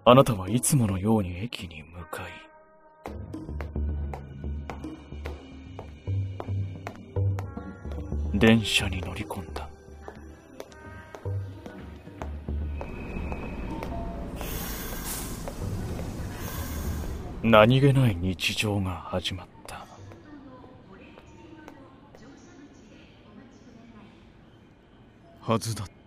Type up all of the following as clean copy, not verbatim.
あなたはいつものように駅に向かい、電車に乗り込んだ。何気ない日常が始まった。はずだった。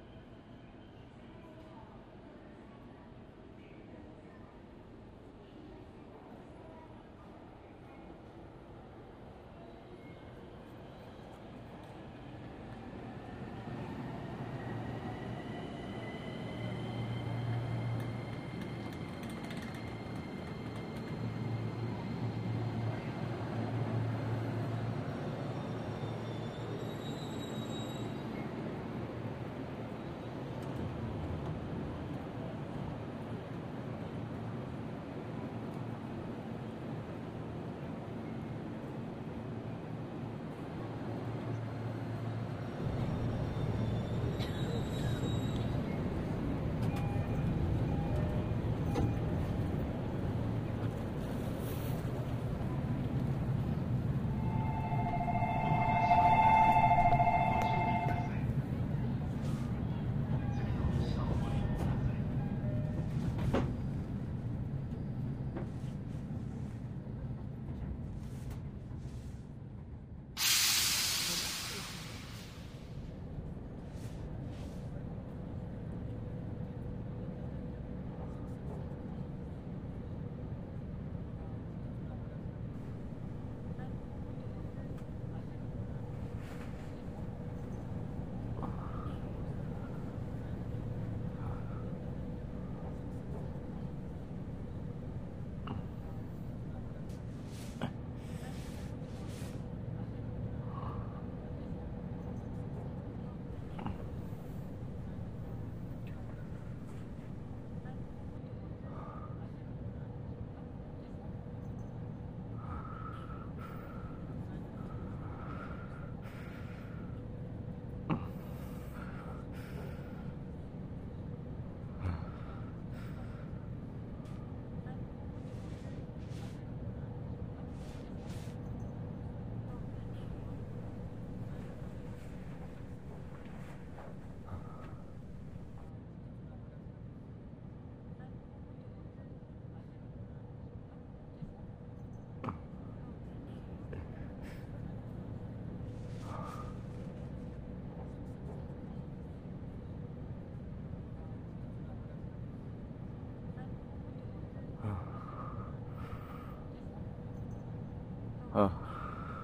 ああ。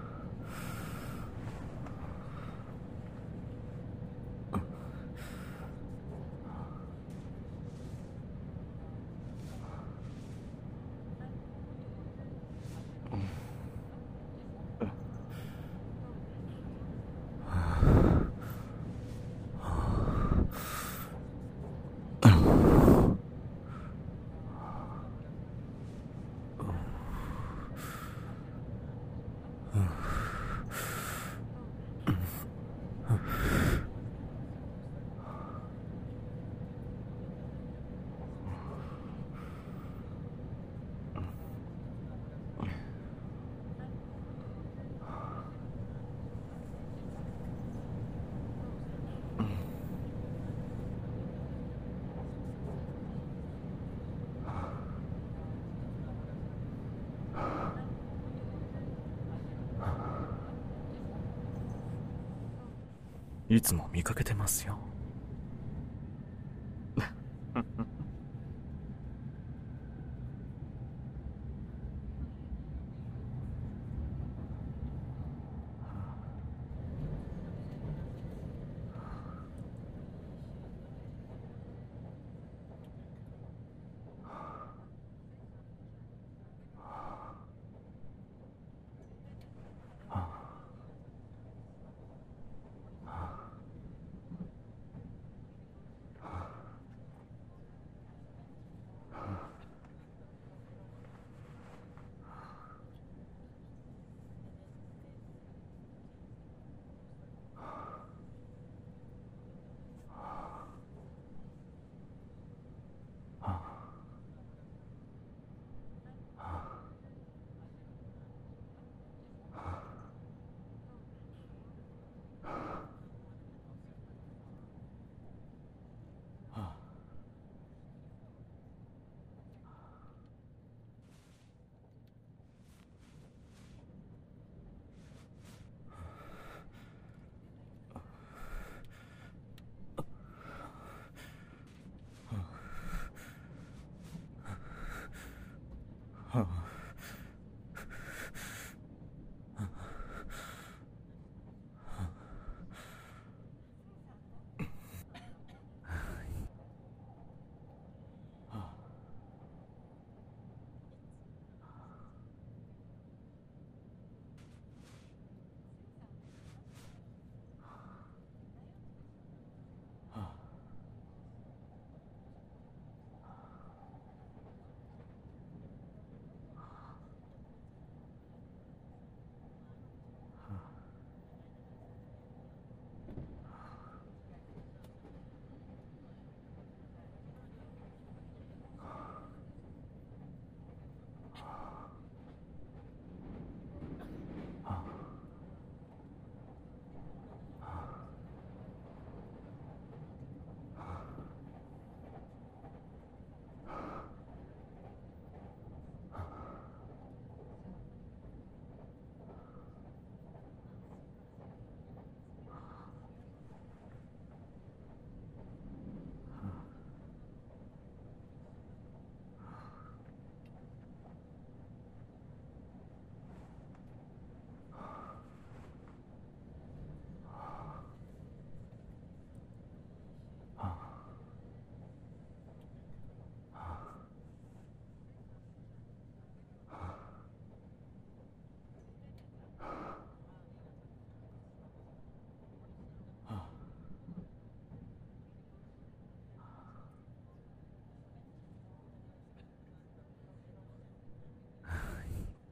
いつも見かけてますよ。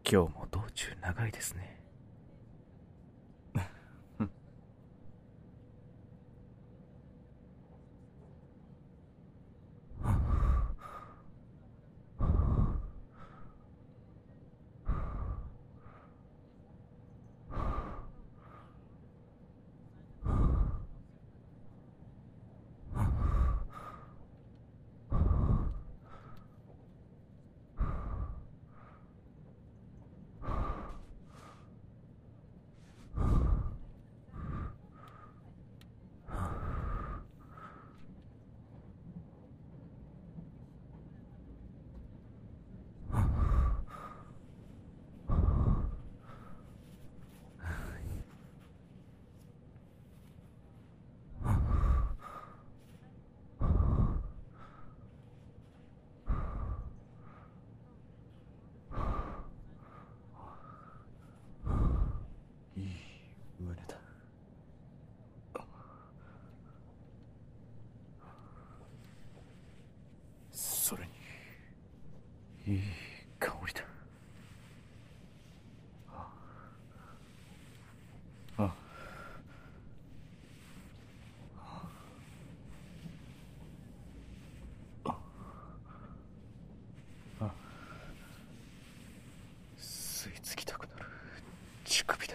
今日も道中長いですね。いい胸だ。それにいい香りだ。ああ、吸い付きたくなる乳首だ。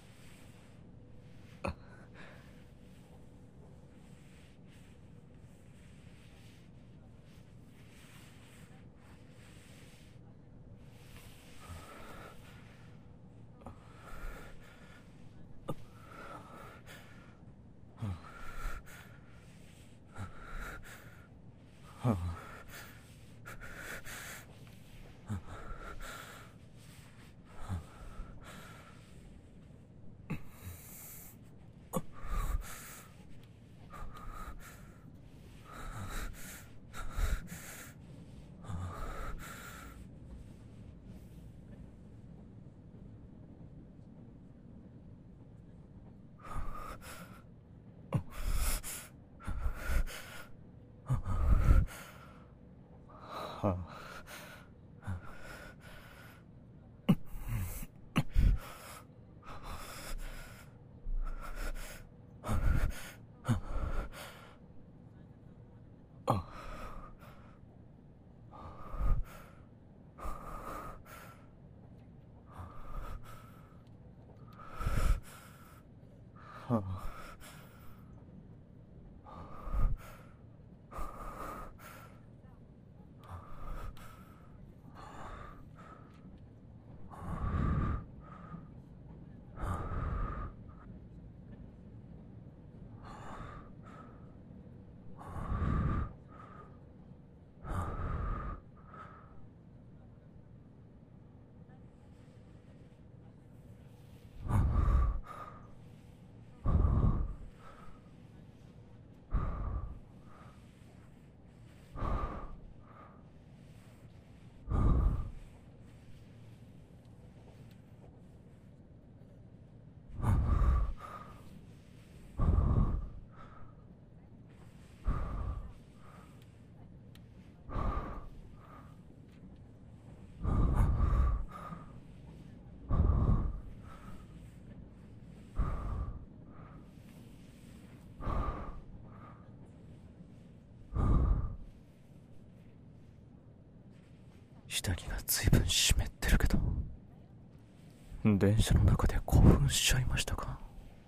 下着が随分湿ってるけど、電車の中で興奮しちゃいましたか？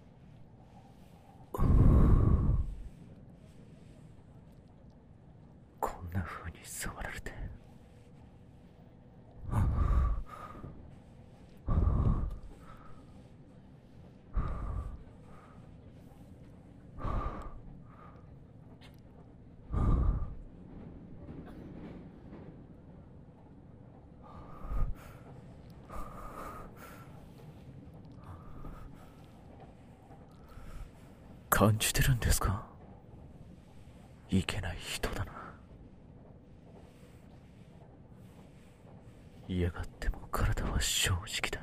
こんな風に触られて、感じてるんですか？いけない人だな。嫌がっても体は正直だ。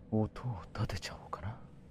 音を立てちゃおうかな。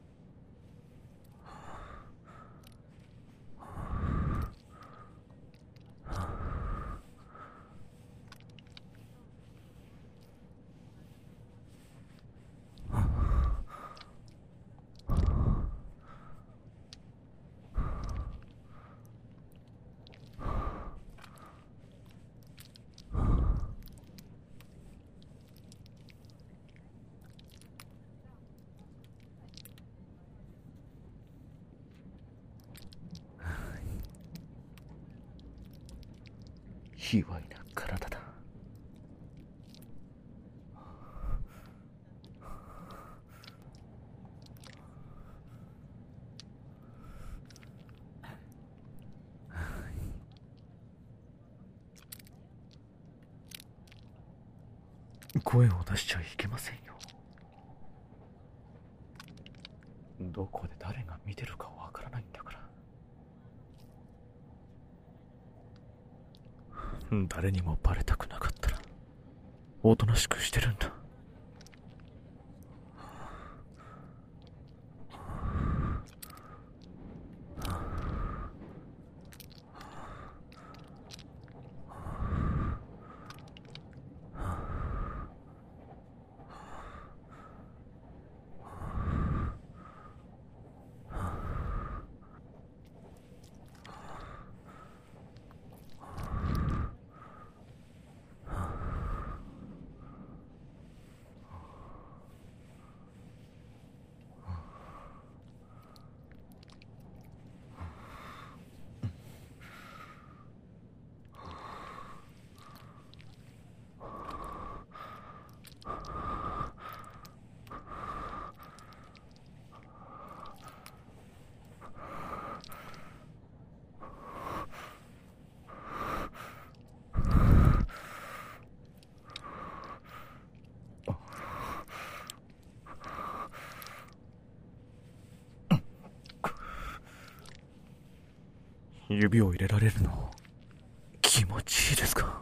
卑猥な体だ。声を出しちゃいけませんよ。どこで誰が見てるかわからないんだから。誰にもバレたくなかったらおとなしくしてるんだ。指を入れられるの気持ちいいですか？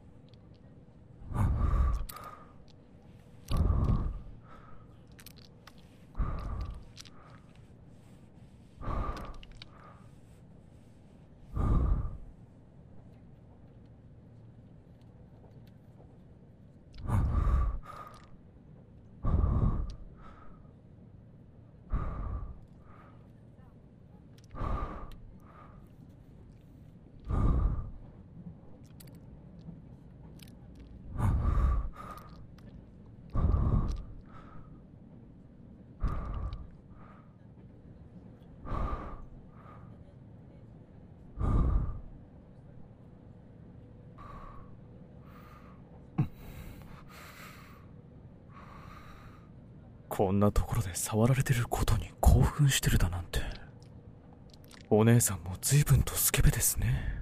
こんなところで触られてることに興奮してるだなんて。お姉さんも随分とスケベですね。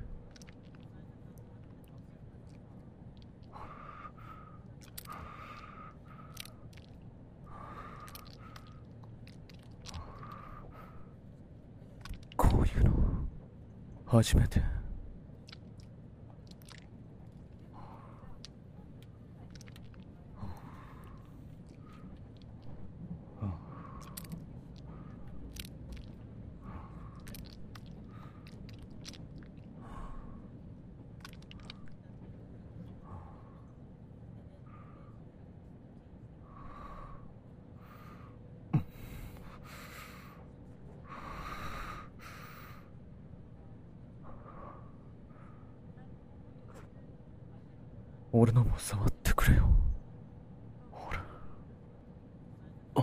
こういうの初めて。俺のも触ってくれよ。ほら。あ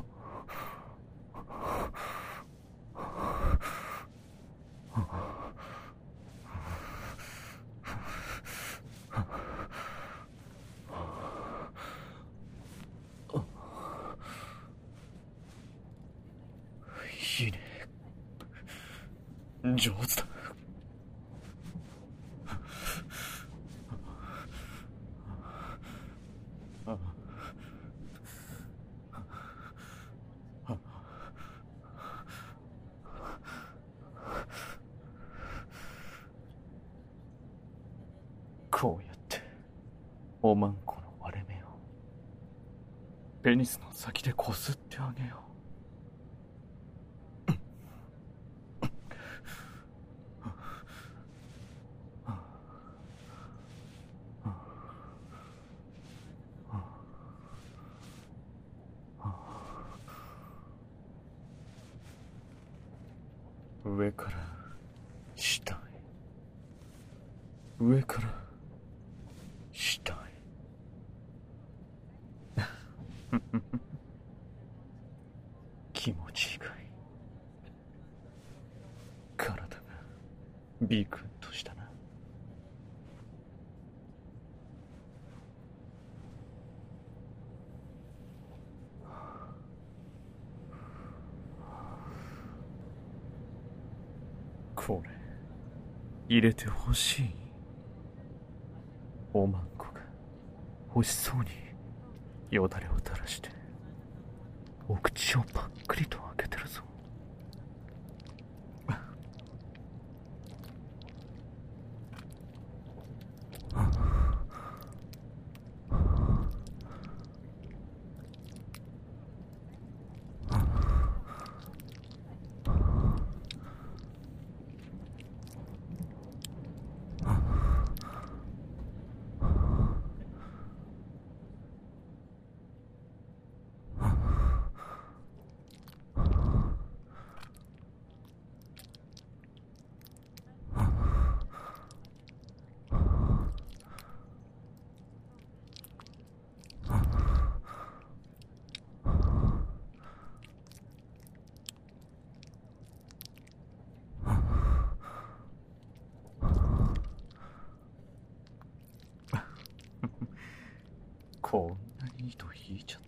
いいね。上手だ。こうやっておまんこの割れ目をペニスの先でこすってあげよう。上から下へ、上から下へ。気持ちいいかい。体がビクンとしたな。これ入れてほしい。おまんこが欲しそうによだれを垂らしてお口をぱっくりと開けてるぞ。こんなに糸引いちゃって。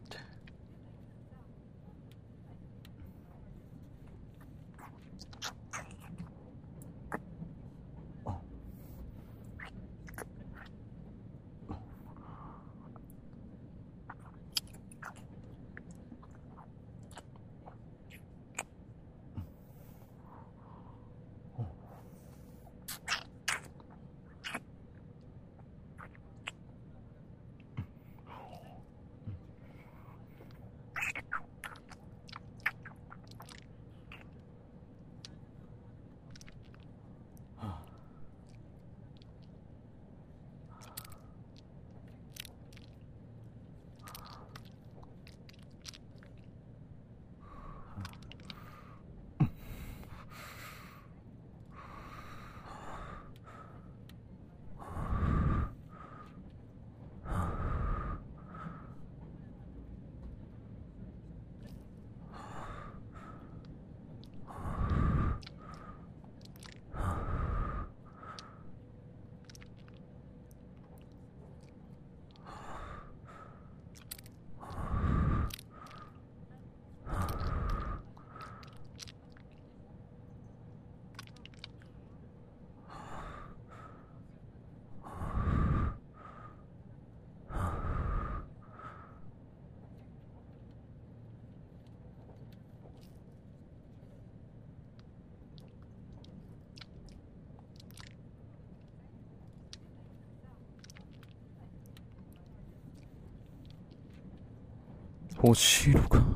欲しいのか。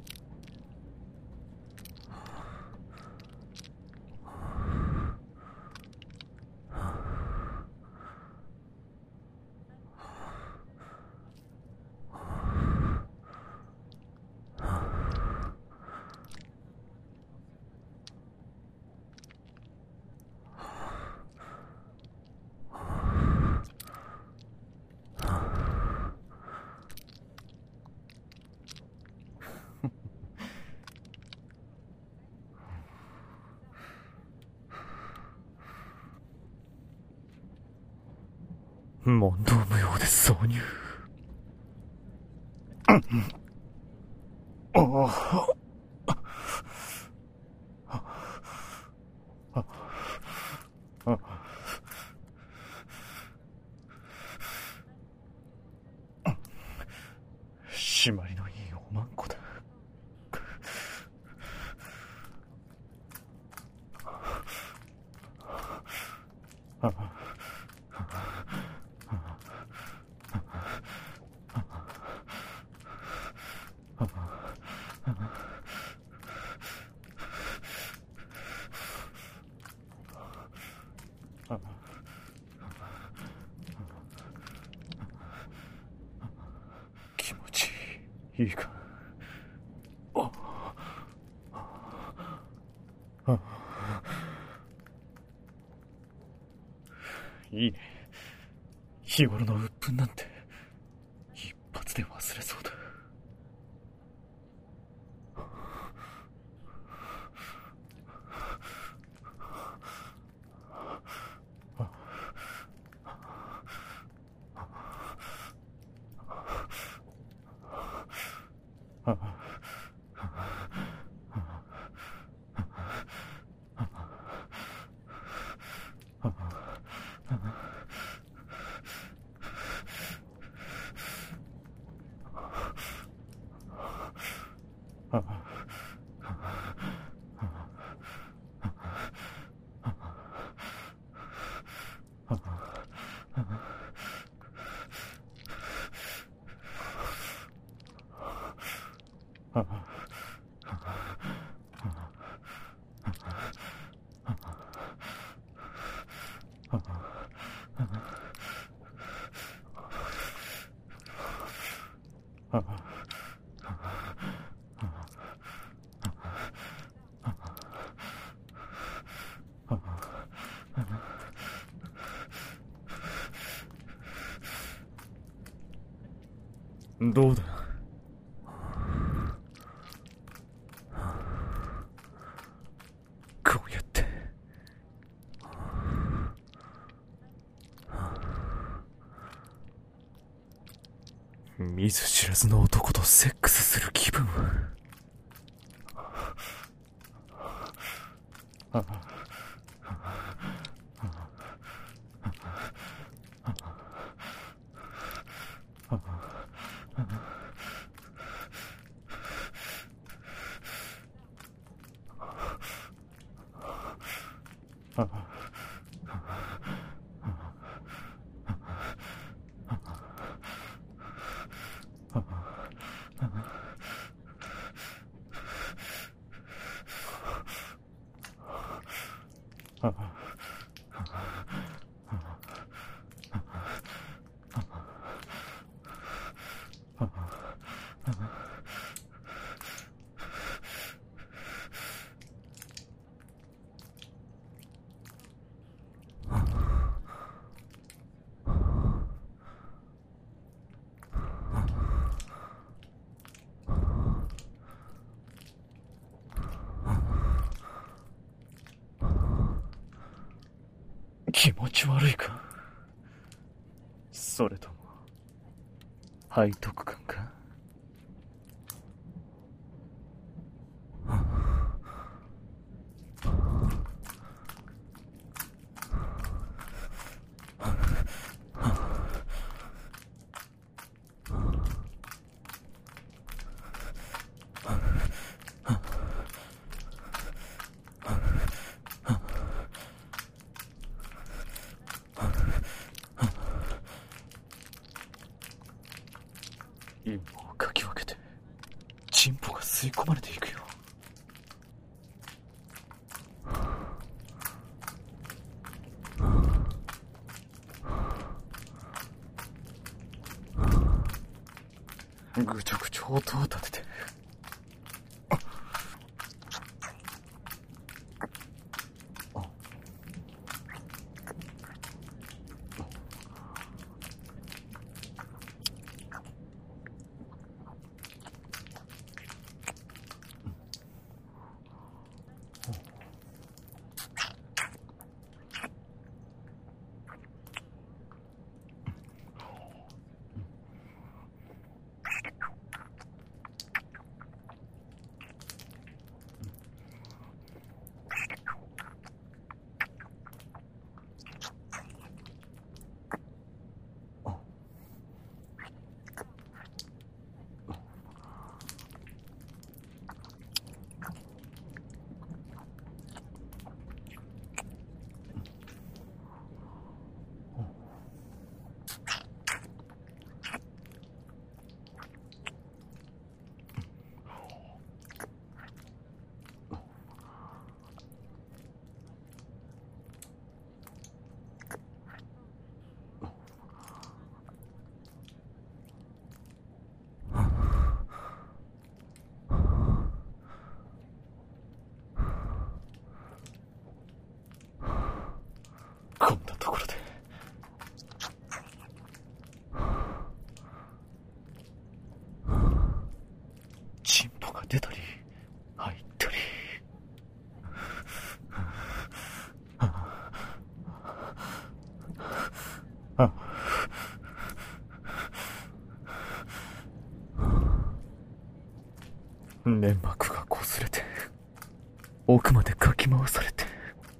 問答無用で挿入。締まりのいいおまんこだ。 いいか。いいね。日頃の鬱憤なんて一発で忘れそうだ。どうだ。こうやって見ず知らずの男とセックスする気分は。気持ち悪いか、それとも背徳感か。陰謀をかき分けてチンポが吸い込まれていくよ。ぐちょぐちょ音を立てて出たり入ったり。粘膜が擦れて奥までかき回されて。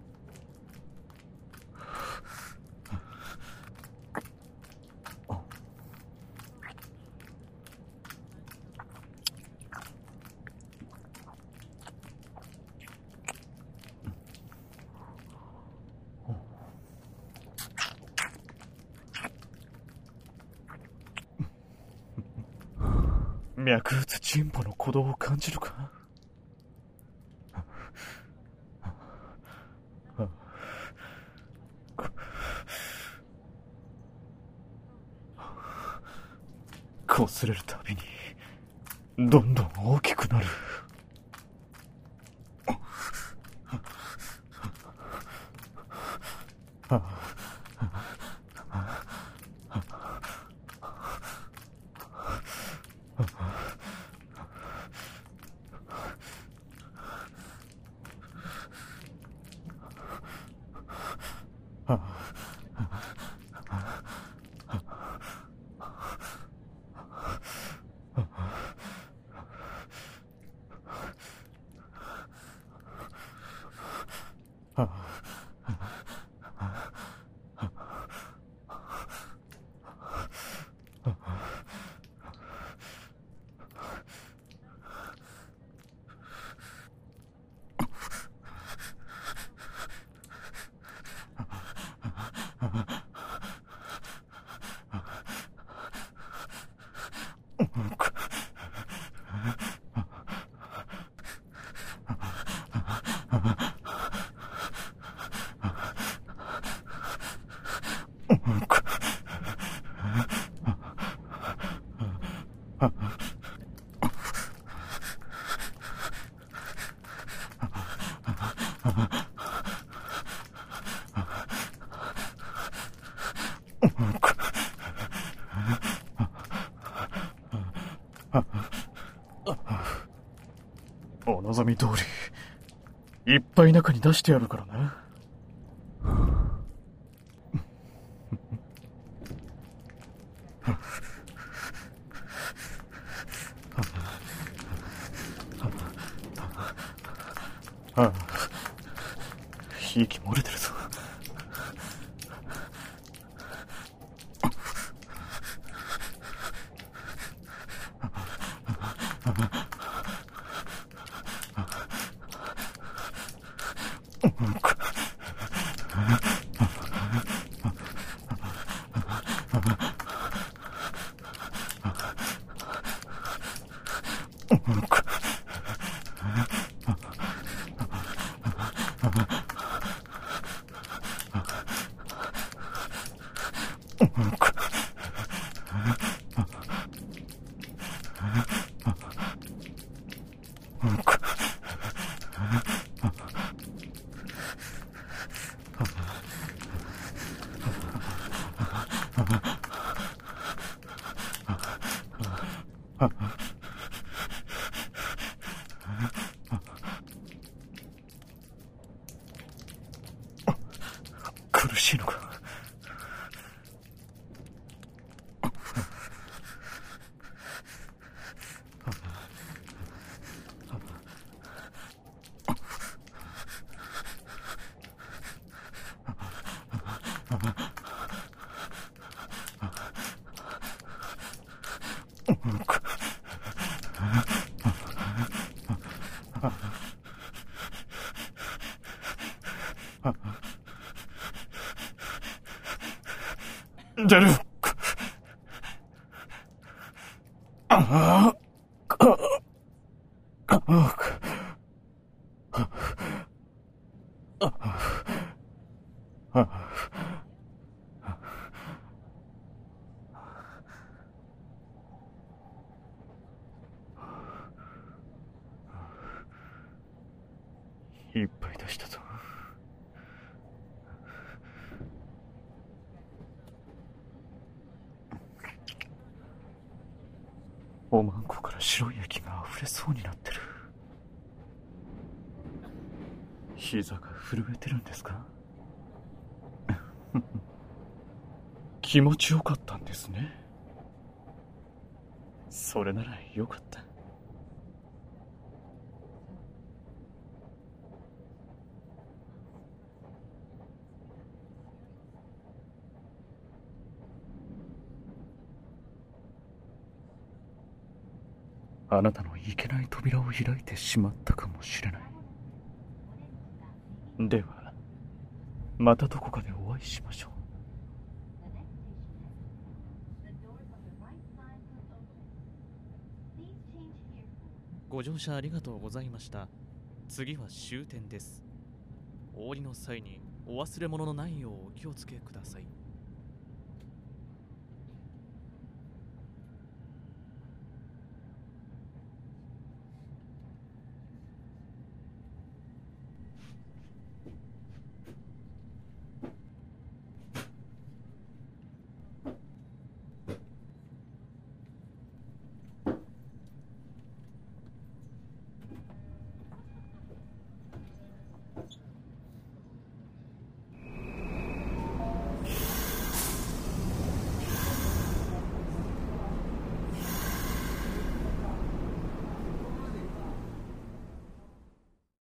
脈打つチンポの鼓動を感じるか。擦れるたびにどんどん大きくなる。お望み通りいっぱい中に出してやるからな。息漏れてるぞ。苦しいのか。出る。いっぱい出したぞ。おまんここから白い液が溢れそうになってる。膝が震えてるんですか？気持ちよかったんですね。それならよかった。あなたのいけない扉を開いてしまったかもしれない。では、またどこかでお会いしましょう。 ご乗車ありがとうございました。次は終点です。お降りの際にお忘れ物のないようお気をつけください。